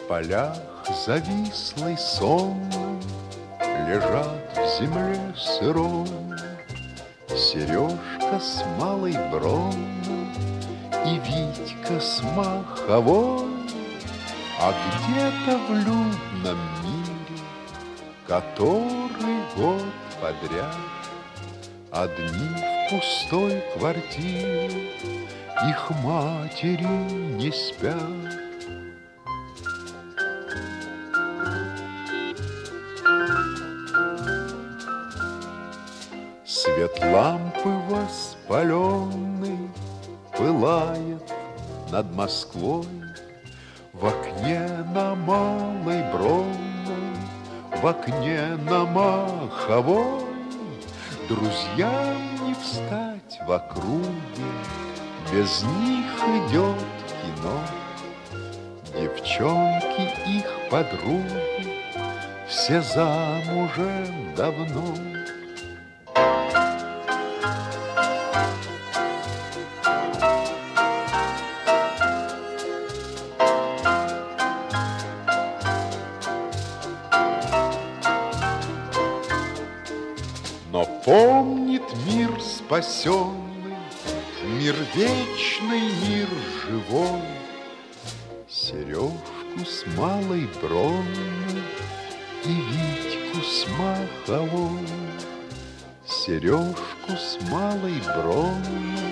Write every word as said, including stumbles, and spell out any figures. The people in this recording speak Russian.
полях завислой сонной лежат в земле сырой Сережка с малой бронной и Витька с маховой. А где-то в людном мире, который год подряд одни в пустой квартире, их матери не спят. Свет лампы воспаленный пылает над Москвой. В окне на Малой Бронной, в окне на Маховой друзьям не встать в округе, без них идет кино. Девчонки их подруги все замужем давно. Но помнит мир спасенный, мир вечный, мир живой, Сережку с Малой Бронной и Витьку с Маховой. Сережку с Малой Бронной